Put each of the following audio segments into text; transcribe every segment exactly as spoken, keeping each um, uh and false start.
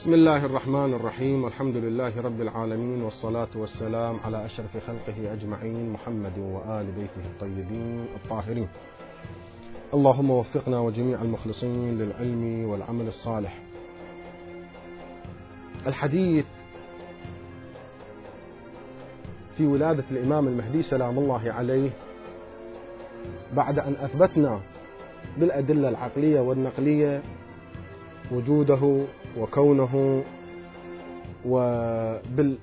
بسم الله الرحمن الرحيم، والحمد لله رب العالمين، والصلاة والسلام على أشرف خلقه أجمعين، محمد وآل بيته الطيبين الطاهرين. اللهم وفقنا وجميع المخلصين للعلم والعمل الصالح. الحديث في ولادة الإمام المهدي سلام الله عليه بعد أن أثبتنا بالأدلة العقلية والنقلية وجوده وكونه وبال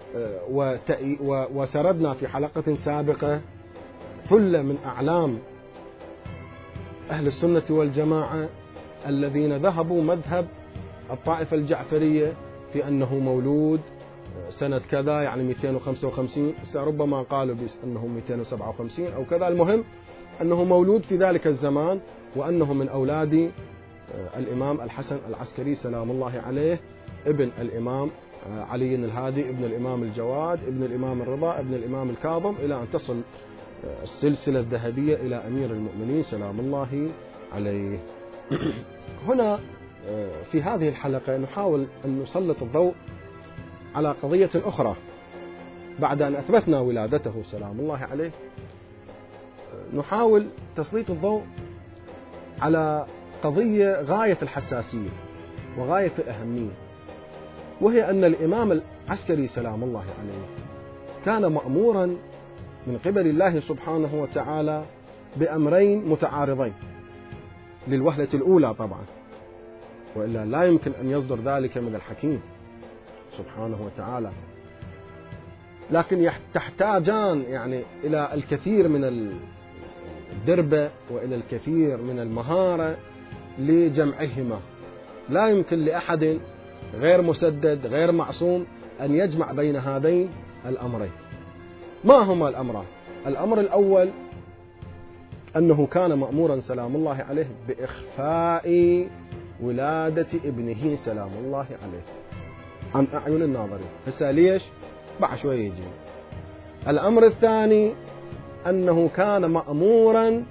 وسردنا في حلقة سابقة ثلة من أعلام أهل السنة والجماعة الذين ذهبوا مذهب الطائفة الجعفرية في أنه مولود سنة كذا، يعني مئتين وخمسة وخمسين، ربما قالوا بأنه مئتين وسبعة وخمسين أو كذا، المهم أنه مولود في ذلك الزمان، وأنه من أولاد الإمام الحسن العسكري سلام الله عليه، ابن الإمام علي الهادي، ابن الإمام الجواد، ابن الإمام الرضا، ابن الإمام الكاظم، إلى أن تصل السلسلة الذهبية إلى أمير المؤمنين سلام الله عليه. هنا في هذه الحلقة نحاول أن نسلط الضوء على قضية أخرى. بعد أن أثبتنا ولادته سلام الله عليه، نحاول تسليط الضوء على قضية غاية الحساسية وغاية الأهمية، وهي أن الإمام العسكري سلام الله عليه كان مأمورا من قبل الله سبحانه وتعالى بأمرين متعارضين للوهلة الأولى طبعا، وإلا لا يمكن أن يصدر ذلك من الحكيم سبحانه وتعالى، لكن تحتاجان يعني إلى الكثير من الدربة وإلى الكثير من المهارة لجمعهما. لا يمكن لأحد غير مسدد غير معصوم أن يجمع بين هذين الأمرين. ما هما الأمران؟ الأمر الأول أنه كان مأمورا سلام الله عليه بإخفاء ولادة ابنه سلام الله عليه عن أعين الناظرين. هسه ليش؟ بعد شوي يجي. الأمر الثاني أنه كان مأمورا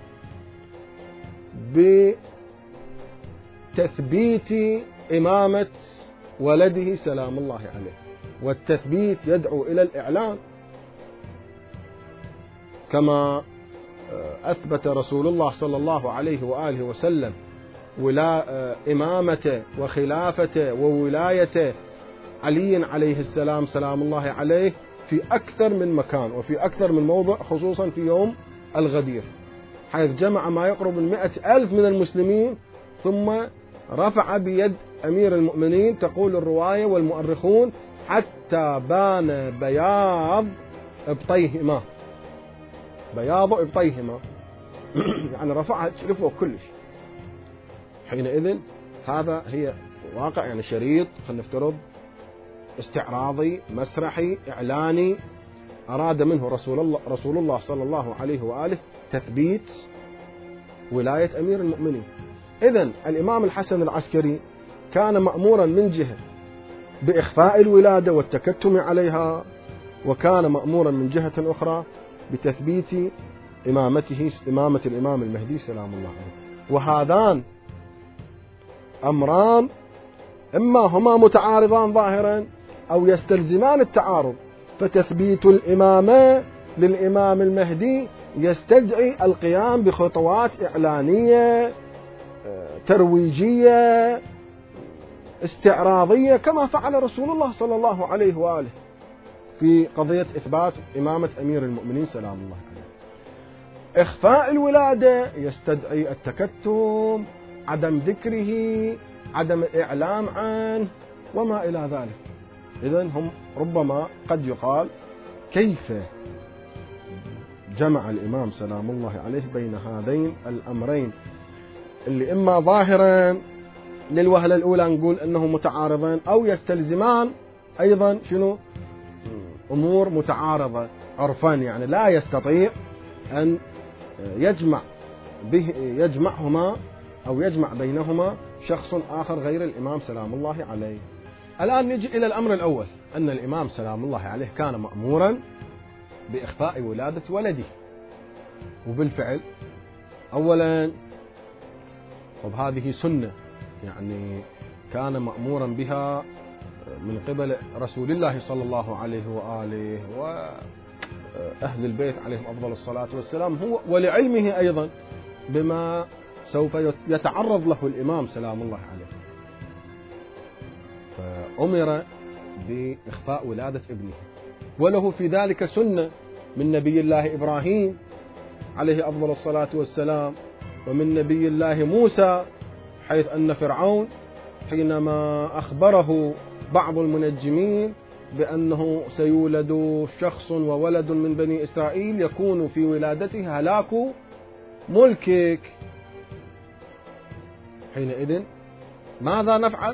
بتثبيت إمامة ولده سلام الله عليه، والتثبيت يدعو إلى الإعلان، كما أثبت رسول الله صلى الله عليه وآله وسلم ولا إمامة وخلافة وولاية علي عليه السلام سلام الله عليه في أكثر من مكان وفي أكثر من موضع، خصوصا في يوم الغدير، حيث جمع ما يقرب من مئة ألف من المسلمين، ثم رفع بيد أمير المؤمنين، تقول الرواية والمؤرخون حتى بان بياض ابطيهما، بياض ابطيهما يعني رفعها لفوق كلش. حينئذ هذا هي واقع، يعني شريط خلينا نفترض استعراضي مسرحي إعلاني أراد منه رسول الله رسول الله صلى الله عليه وآله تثبيت ولاية أمير المؤمنين. إذن الإمام الحسن العسكري كان مأمورا من جهة بإخفاء الولادة والتكتم عليها، وكان مأمورا من جهة أخرى بتثبيت إمامته إمامة الإمام المهدي سلام الله عليه. وهذان أمران إما هما متعارضان ظاهرا أو يستلزمان التعارض، فتثبيت الإمامة للإمام المهدي يستدعي القيام بخطوات إعلانية ترويجية استعراضية، كما فعل رسول الله صلى الله عليه وآله في قضية إثبات إمامة أمير المؤمنين سلام الله عليه. إخفاء الولادة يستدعي التكتم، عدم ذكره، عدم الإعلام عنه وما إلى ذلك. إذن هم ربما قد يقال كيف جمع الإمام سلام الله عليه بين هذين الأمرين اللي إما ظاهرا للوهلة الأولى نقول أنه متعارضان، أو يستلزمان أيضا شنو أمور متعارضة عرفا، يعني لا يستطيع أن يجمع به يجمعهما أو يجمع بينهما شخص آخر غير الإمام سلام الله عليه. الآن نجي إلى الأمر الأول، أن الإمام سلام الله عليه كان مأمورا بإخفاء ولادة ولده، وبالفعل أولا وبهذه سنة، يعني كان مأمورا بها من قبل رسول الله صلى الله عليه وآله وأهل البيت عليهم أفضل الصلاة والسلام، هو ولعلمه أيضا بما سوف يتعرض له الإمام سلام الله عليه. فأمر بإخفاء ولادة ابنه، وله في ذلك سنة من نبي الله إبراهيم عليه أفضل الصلاة والسلام، ومن نبي الله موسى، حيث أن فرعون حينما أخبره بعض المنجمين بأنه سيولد شخص وولد من بني إسرائيل يكون في ولادته هلاك ملكك، حينئذ ماذا نفعل؟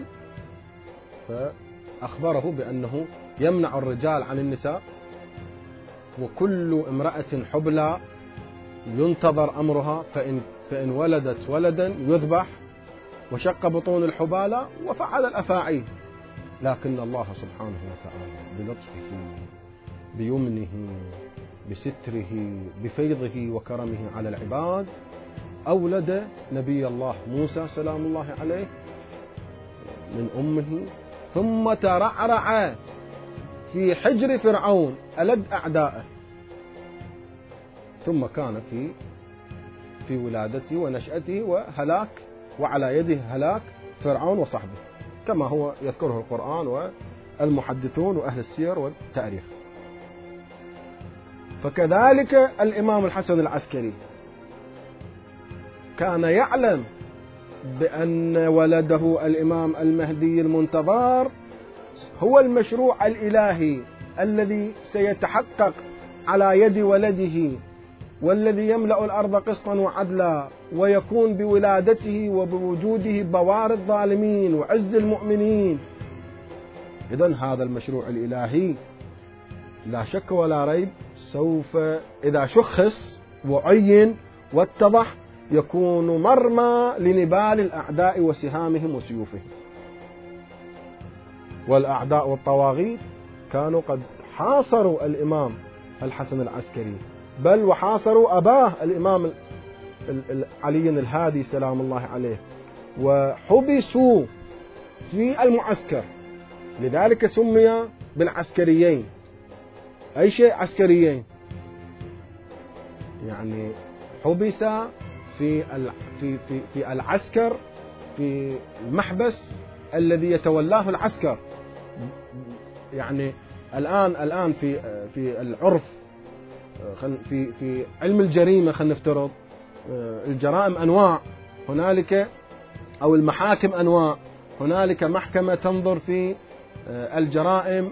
فأخبره بأنه يمنع الرجال عن النساء، وكل امرأة حبلى ينتظر أمرها، فإن, فإن ولدت ولدا يذبح وشق بطون الحبالة وفعل الأفاعيل. لكن الله سبحانه وتعالى بلطفه بيمنه بستره بفيضه وكرمه على العباد أولد نبي الله موسى سلام الله عليه من أمه، ثم ترعرع في حجر فرعون ألد أعدائه، ثم كان في في ولادته ونشأته وهلاك، وعلى يده هلاك فرعون وصحبه، كما هو يذكره القرآن والمحدثون وأهل السير والتاريخ. فكذلك الإمام الحسن العسكري كان يعلم بأن ولده الإمام المهدي المنتظر هو المشروع الإلهي الذي سيتحقق على يد ولده، والذي يملأ الأرض قسطا وعدلا، ويكون بولادته وبوجوده بوار الظالمين وعز المؤمنين. إذن هذا المشروع الإلهي لا شك ولا ريب سوف إذا شخص وعين واتضح يكون مرمى لنبال الأعداء وسهامهم وسيوفهم. والأعداء والطواغيت كانوا قد حاصروا الإمام الحسن العسكري، بل وحاصروا أباه الإمام علي الهادي سلام الله عليه، وحبسوا في المعسكر، لذلك سمي بالعسكريين. أي شيء عسكريين، يعني حبس في في في في العسكر، في المحبس الذي يتولاه العسكر. يعني الآن الآن في في العرف، في في علم الجريمة، خلينا نفترض الجرائم أنواع، هنالك أو المحاكم أنواع، هنالك محكمة تنظر في الجرائم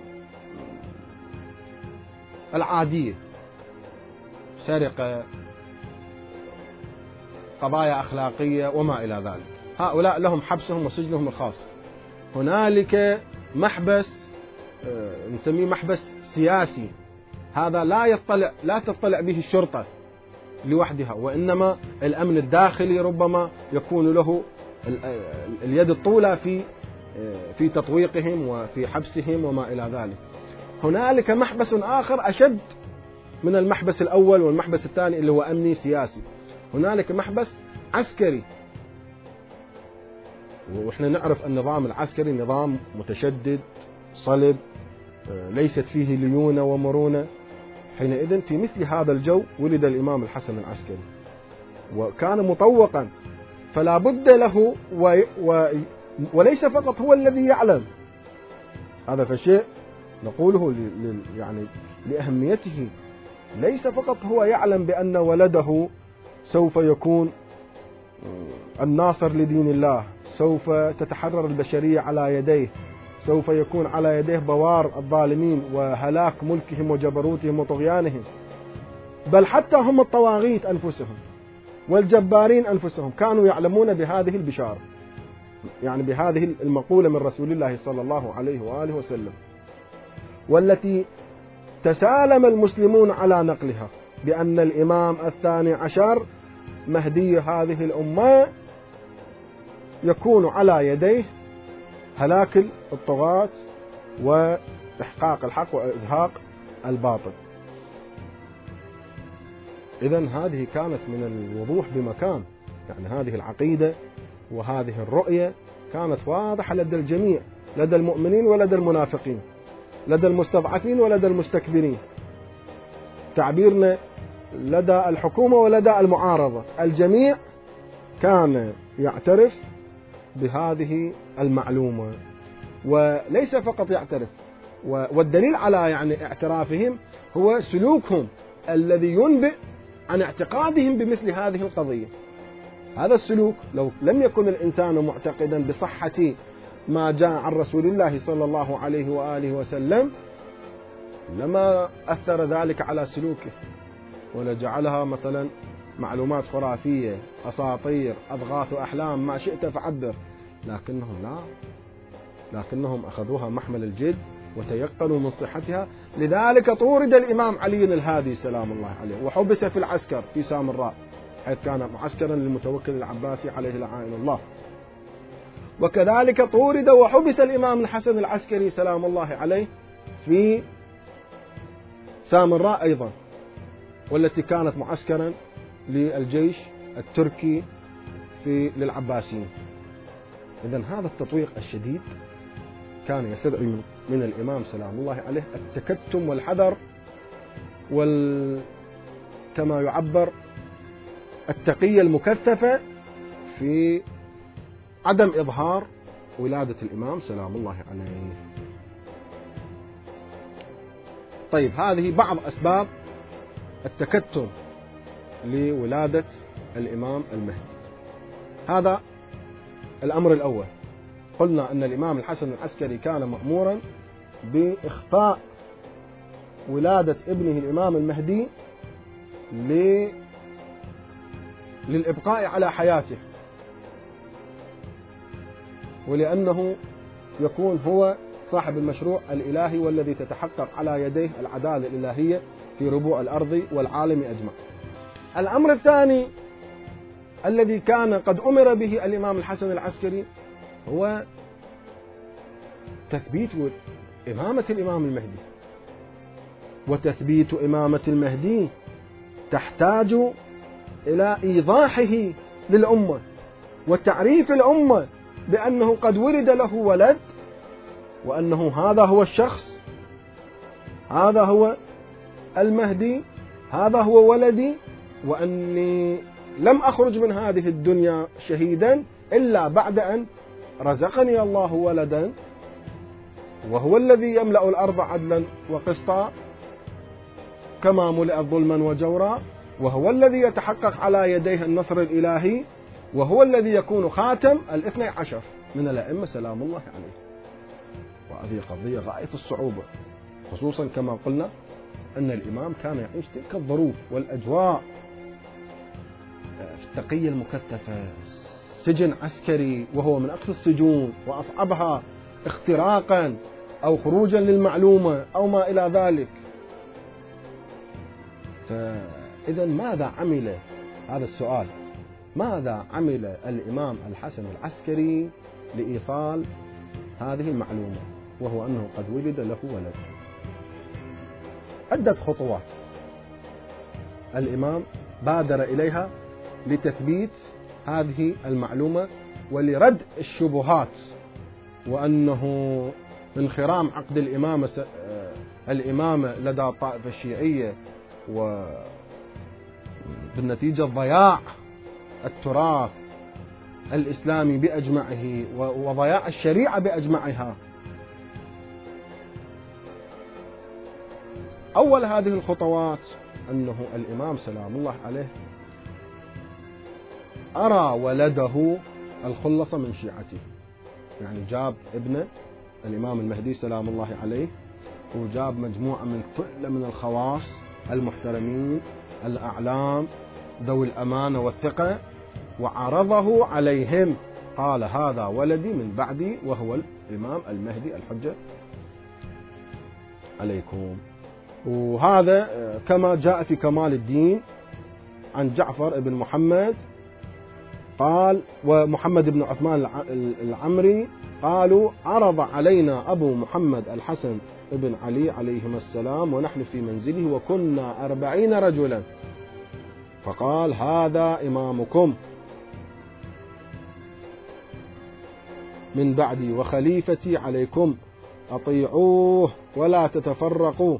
العادية، سرقة، قضايا أخلاقية وما إلى ذلك، هؤلاء لهم حبسهم وسجنهم الخاص. هنالك محبس نسميه محبس سياسي، هذا لا يطلع لا تطلع به الشرطة لوحدها، وإنما الأمن الداخلي ربما يكون له اليد الطولى في في تطويقهم وفي حبسهم وما إلى ذلك. هنالك محبس آخر أشد من المحبس الأول والمحبس الثاني اللي هو أمني سياسي، هنالك محبس عسكري. وإحنا نعرف النظام العسكري نظام متشدد صلب، ليست فيه ليونة ومرونة. حينئذ في مثل هذا الجو ولد الإمام الحسن العسكري، وكان مطوقا، فلا بد له و... و... وليس فقط هو الذي يعلم هذا، فشيء نقوله ل... يعني لأهميته، ليس فقط هو يعلم بأن ولده سوف يكون الناصر لدين الله، سوف تتحرر البشرية على يديه، سوف يكون على يديه بوار الظالمين وهلاك ملكهم وجبروتهم وطغيانهم، بل حتى هم الطواغيت أنفسهم والجبارين أنفسهم كانوا يعلمون بهذه البشارة، يعني بهذه المقولة من رسول الله صلى الله عليه وآله وسلم، والتي تسالم المسلمون على نقلها، بأن الإمام الثاني عشر مهدي هذه الأمة يكون على يديه هلاك الطغاة وإحقاق الحق وإزهاق الباطل. إذن هذه كانت من الوضوح بمكان، يعني هذه العقيدة وهذه الرؤية كانت واضحة لدى الجميع، لدى المؤمنين ولدى المنافقين، لدى المستضعفين ولدى المستكبرين، تعبيرنا لدى الحكومة ولدى المعارضة، الجميع كان يعترف بهذه المعلومة. وليس فقط يعترف، والدليل على يعني اعترافهم هو سلوكهم الذي ينبئ عن اعتقادهم بمثل هذه القضية. هذا السلوك لو لم يكن الإنسان معتقدا بصحة ما جاء عن رسول الله صلى الله عليه وآله وسلم لما أثر ذلك على سلوكه، ولجعلها مثلا معلومات خرافية، أساطير، أضغاث أحلام، ما شئت فعبر. لكنهم لا، لكنهم أخذوها محمل الجد وتيقنوا من صحتها. لذلك طورد الإمام علي الهادي سلام الله عليه وحبس في العسكر في سامراء، حيث كان معسكرا للمتوكل العباسي عليه لعائن الله. وكذلك طورد وحبس الإمام الحسن العسكري سلام الله عليه في سامراء أيضا، والتي كانت معسكرا للجيش التركي في للعباسيين. إذن هذا التطويق الشديد كان يستدعي من, من الإمام سلام الله عليه التكتم والحذر، وال كما يعبر التقية المكثفة في عدم إظهار ولادة الإمام سلام الله عليه. طيب، هذه بعض أسباب التكتم لولادة الإمام المهدي. هذا الأمر الأول. قلنا أن الإمام الحسن العسكري كان مأمورا بإخفاء ولادة ابنه الإمام المهدي للإبقاء على حياته، ولأنه يكون هو صاحب المشروع الإلهي والذي تتحقق على يديه العدالة الإلهية في ربوع الأرض والعالم أجمع. الأمر الثاني الذي كان قد أمر به الإمام الحسن العسكري هو تثبيت إمامة الإمام المهدي. وتثبيت إمامة المهدي تحتاج إلى إيضاحه للأمة وتعريف الأمة بأنه قد ولد له ولد، وأنه هذا هو الشخص، هذا هو المهدي، هذا هو ولدي، وأني لم أخرج من هذه الدنيا شهيدا إلا بعد أن رزقني الله ولدا، وهو الذي يملأ الأرض عدلا وقسطا كما ملئت ظلما وجورا، وهو الذي يتحقق على يديه النصر الإلهي، وهو الذي يكون خاتم الاثني عشر من الأئمة سلام الله عليه. وهذه قضية غاية الصعوبة، خصوصا كما قلنا أن الإمام كان يعيش تلك الظروف والأجواء في التقية المكثفة، سجن عسكري وهو من أقصى السجون وأصعبها اختراقا أو خروجا للمعلومة أو ما إلى ذلك. فإذا ماذا عمل؟ هذا السؤال، ماذا عمل الإمام الحسن العسكري لإيصال هذه المعلومة وهو أنه قد ولد له ولد؟ عدة خطوات الإمام بادر إليها لتثبيت هذه المعلومة ولرد الشبهات، وأنه انخرام عقد الإمامة الإمامة لدى الطائفة الشيعية وبالنتيجة ضياع التراث الإسلامي بأجمعه وضياع الشريعة بأجمعها. أول هذه الخطوات أنه الإمام سلام الله عليه أرى ولده الخلص من شيعته، يعني جاب ابنه الإمام المهدي سلام الله عليه، وجاب مجموعة من كل من الخواص المحترمين الأعلام ذوي الأمانة والثقة، وعرضه عليهم، قال هذا ولدي من بعدي وهو الإمام المهدي الحجة عليكم. وهذا كما جاء في كمال الدين عن جعفر بن محمد قال ومحمد بن عثمان العمري قالوا عرض علينا أبو محمد الحسن بن علي عليهما السلام ونحن في منزله وكنا أربعين رجلا، فقال هذا إمامكم. من بعدي وخليفتي عليكم أطيعوه ولا تتفرقوا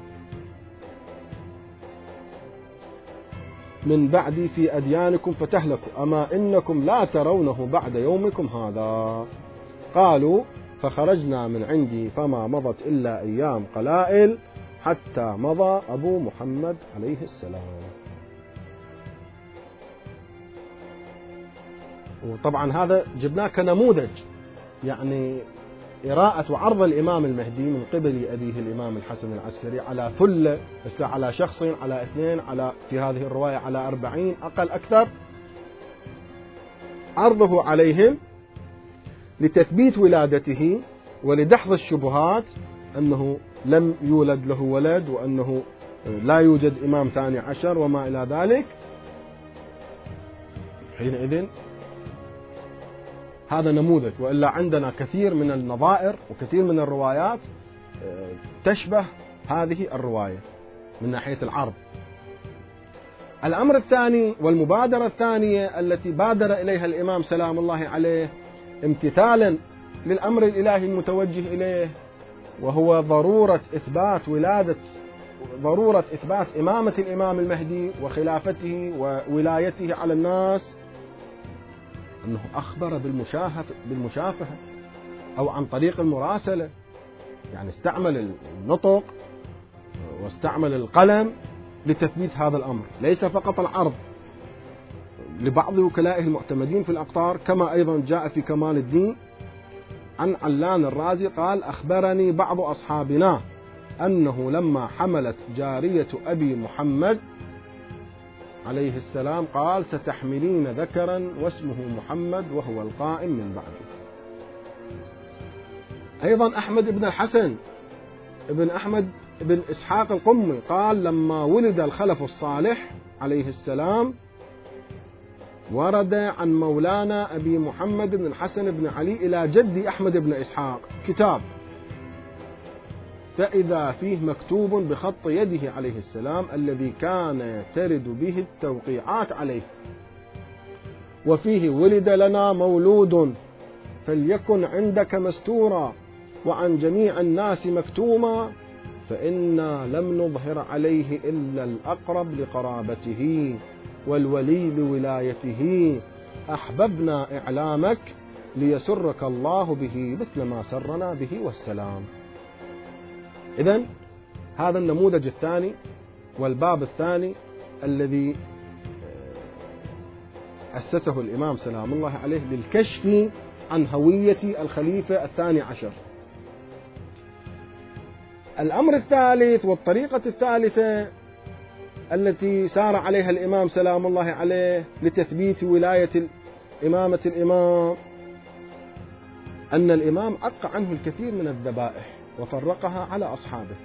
من بعدي في أديانكم فتهلكوا، أما إنكم لا ترونه بعد يومكم هذا. قالوا فخرجنا من عندي فما مضت إلا أيام قلائل حتى مضى أبو محمد عليه السلام. وطبعا هذا جبناه كنموذج، يعني إراءة وعرض الإمام المهدي من قبل أبيه الإمام الحسن العسكري على ثلة، على شخصين، على اثنين، على في هذه الرواية على أربعين أقل أكثر، عرضه عليهم لتثبيت ولادته ولدحض الشبهات أنه لم يولد له ولد وأنه لا يوجد إمام ثاني عشر وما إلى ذلك. حينئذ هذا نموذج، وإلا عندنا كثير من النظائر وكثير من الروايات تشبه هذه الرواية من ناحية العرض. الأمر الثاني والمبادرة الثانية التي بادر إليها الإمام سلام الله عليه امتثالا للأمر الإلهي المتوجه إليه، وهو ضرورة إثبات ولادة ضرورة إثبات إمامة الإمام المهدي وخلافته وولايته على الناس، أنه أخبر بالمشافهة أو عن طريق المراسلة، يعني استعمل النطق واستعمل القلم لتثبيت هذا الأمر، ليس فقط العرض لبعض وكلائه المعتمدين في الأقطار، كما أيضا جاء في كمال الدين عن علان الرازي قال أخبرني بعض أصحابنا أنه لما حملت جارية أبي محمد عليه السلام قال ستحملين ذكرا واسمه محمد وهو القائم من بعده. أيضا أحمد بن الحسن ابن أحمد بن إسحاق القمي قال لما ولد الخلف الصالح عليه السلام ورد عن مولانا أبي محمد بن الحسن بن علي إلى جدي أحمد بن إسحاق كتاب، فإذا فيه مكتوب بخط يده عليه السلام الذي كان ترد به التوقيعات عليه، وفيه ولد لنا مولود فليكن عندك مستورا وعن جميع الناس مكتوما، فإنا لم نظهر عليه إلا الأقرب لقرابته والولي لولايته، أحببنا إعلامك ليسرك الله به مثل ما سرنا به والسلام. إذن هذا النموذج الثاني والباب الثاني الذي أسسه الإمام سلام الله عليه للكشف عن هوية الخليفة الثاني عشر. الأمر الثالث والطريقة الثالثة التي سار عليها الإمام سلام الله عليه لتثبيت ولاية إمامة الإمام أن الإمام عق عنه الكثير من الذبائح وفرقها على أصحابه.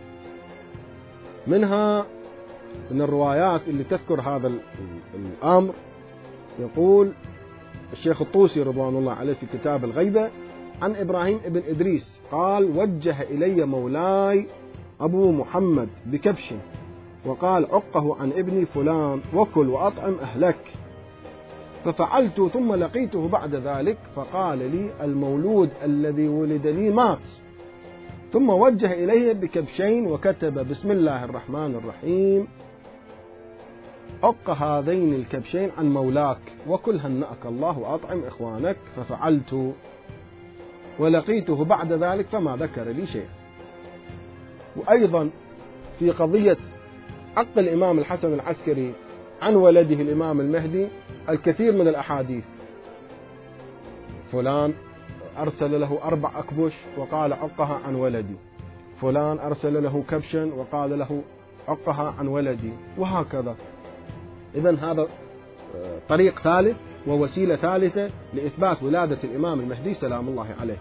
منها من الروايات اللي تذكر هذا الأمر يقول الشيخ الطوسي رضوان الله عليه في كتاب الغيبة عن إبراهيم ابن إدريس قال وجه إلي مولاي أبو محمد بكبش وقال عقه عن ابني فلان وكل وأطعم أهلك، ففعلت ثم لقيته بعد ذلك فقال لي المولود الذي ولد لي مات، ثم وجه إليه بكبشين وكتب بسم الله الرحمن الرحيم عق هذين الكبشين عن مولاك وكل هنأك الله وأطعم إخوانك، ففعلت ولقيته بعد ذلك فما ذكر لي شيء. وأيضا في قضية عق الإمام الحسن العسكري عن ولده الإمام المهدي الكثير من الأحاديث، فلان أرسل له أربع أكبش وقال عقها عن ولدي، فلان أرسل له كبشا وقال له عقها عن ولدي، وهكذا. إذن هذا طريق ثالث ووسيلة ثالثة لإثبات ولادة الإمام المهدي سلام الله عليه.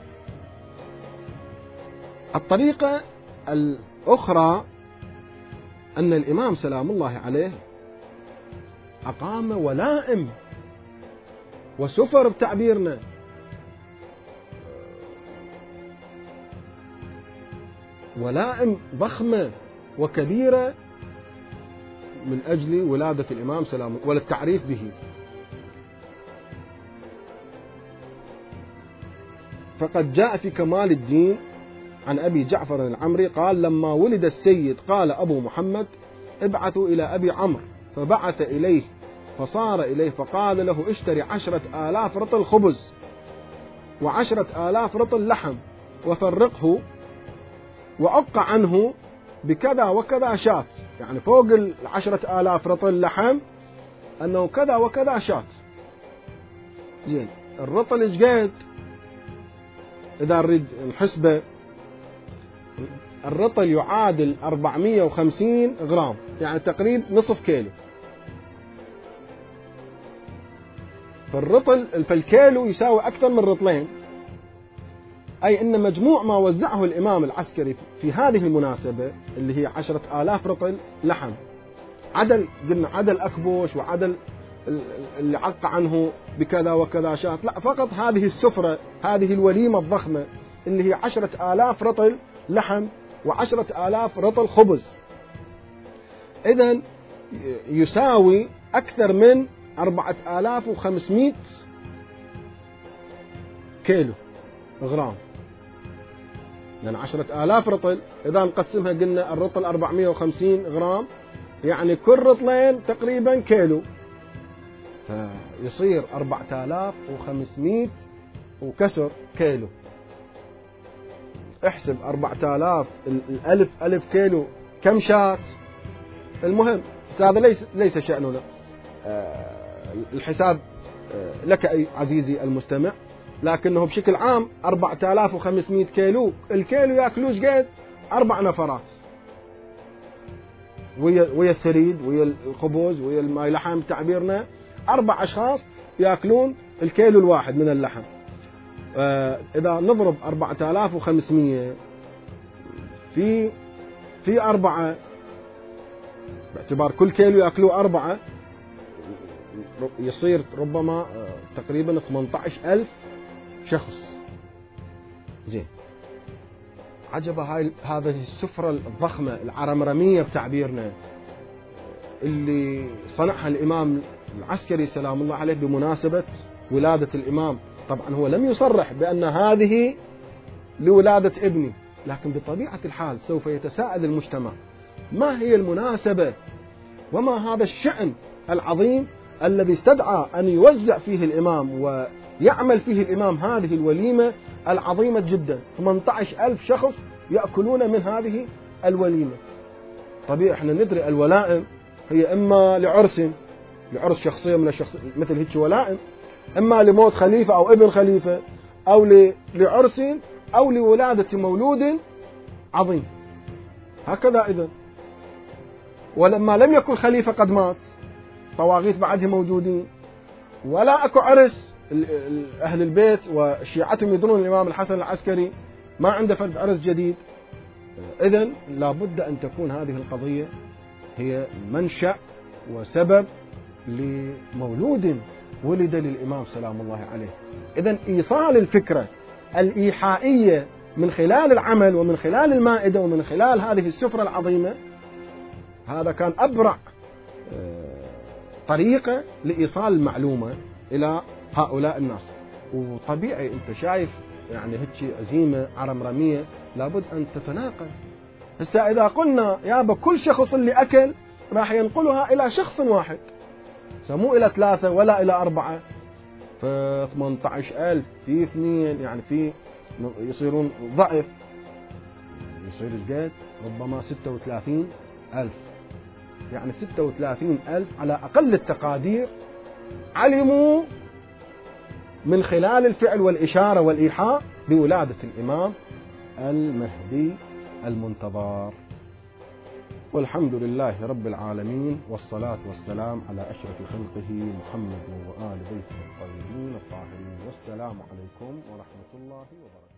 الطريقة الأخرى أن الإمام سلام الله عليه أقام ولائم وسفر بتعبيرنا، ولائم ضخمة وكبيرة من أجل ولادة الإمام سلام وللتعريف به. فقد جاء في كمال الدين عن أبي جعفر العمري قال: لما ولد السيد قال أبو محمد: ابعثوا إلى أبي عمرو، فبعث إليه فصار إليه فقال له: اشتري عشرة آلاف رطل خبز وعشرة آلاف رطل لحم وفرقه وأبق عنه بكذا وكذا شات. يعني فوق العشرة آلاف رطل لحم أنه كذا وكذا شات. زين، الرطل إيش قد؟ إذا نريد نحسبه، الرطل يعادل أربعمائة وخمسين غرام، يعني تقريبا نصف كيلو. فالرطل فالكيلو يساوي أكثر من رطلين، أي أن مجموع ما وزعه الإمام العسكري في هذه المناسبة اللي هي عشرة آلاف رطل لحم، عدل قلنا عدل أكبوش وعدل اللي عق عنه بكذا وكذا شات، لا، فقط هذه السفرة، هذه الوليمة الضخمة اللي هي عشرة آلاف رطل لحم وعشرة آلاف رطل خبز. إذن يساوي أكثر من أربعة آلاف وخمسمائة كيلو غرام، لأن عشرة آلاف رطل إذا نقسمها قلنا الرطل أربعمائة وخمسين غرام، يعني كل رطلين تقريبا كيلو، فيصير أربعة آلاف وخمسمائة وكسر كيلو. احسب أربعة آلاف الألف ألف كيلو كم شات. المهم هذا ليس ليس شأننا، الحساب لك أي عزيزي المستمع، لكنه بشكل عام أربعة آلاف وخمسمائة كيلو، الكيلو يأكلوش قد أربع نفرات، ويا ويا الثريد ويا الخبز ويا الماي لحم تعبيرنا، أربع أشخاص يأكلون الكيلو الواحد من اللحم. إذا نضرب أربعة آلاف وخمسمائة في في أربعة، باعتبار كل كيلو يأكلوه أربعة، يصير ربما تقريبا ثمانية عشر ألف شخص. زين، عجب هاي هذه السفرة الضخمة العرمرمية بتعبيرنا اللي صنعها الإمام العسكري سلام الله عليه بمناسبة ولادة الإمام. طبعا هو لم يصرح بأن هذه لولادة ابني، لكن بطبيعة الحال سوف يتساءل المجتمع: ما هي المناسبة وما هذا الشأن العظيم الذي استدعى أن يوزع فيه الإمام ويعمل فيه الإمام هذه الوليمة العظيمة جدا؟ ثمانية عشر ألف شخص يأكلون من هذه الوليمة. طبيعي احنا ندري الولائم هي إما لعرس لعرس شخصية من الشخص مثل هيك ولائم، إما لموت خليفة أو ابن خليفة، أو لعرس أو لولادة مولود عظيم، هكذا. إذن ولما لم يكن خليفة قد مات، طواغيت بعده موجودين، ولا أكو عرس، أهل البيت وشيعتهم يظنون الإمام الحسن العسكري ما عنده فرد عرس جديد، إذن لابد أن تكون هذه القضية هي منشأ وسبب لمولود ولد للإمام سلام الله عليه. إذن إيصال الفكرة الإيحائية من خلال العمل ومن خلال المائدة ومن خلال هذه السفرة العظيمة، هذا كان أبرع طريقة لإيصال المعلومة إلى هؤلاء الناس. وطبيعي أنت شايف يعني هيك عزيمة عرمرمية لابد أن تتناقل. هسا إذا قلنا يابا كل شخص اللي أكل راح ينقلها إلى شخص واحد، مو إلى ثلاثة ولا إلى أربعة، ف ثمانية عشر ألف في اثنين يعني في يصيرون ضعف، يصير الجد ربما ستة وثلاثين ألف، يعني ستة وثلاثين ألف على أقل التقادير علموا من خلال الفعل والإشارة والإيحاء بولادة الإمام المهدي المنتظر. والحمد لله رب العالمين، والصلاة والسلام على أشرف خلقه محمد وآل بيته الطيبين الطاهرين، والسلام عليكم ورحمة الله وبركاته.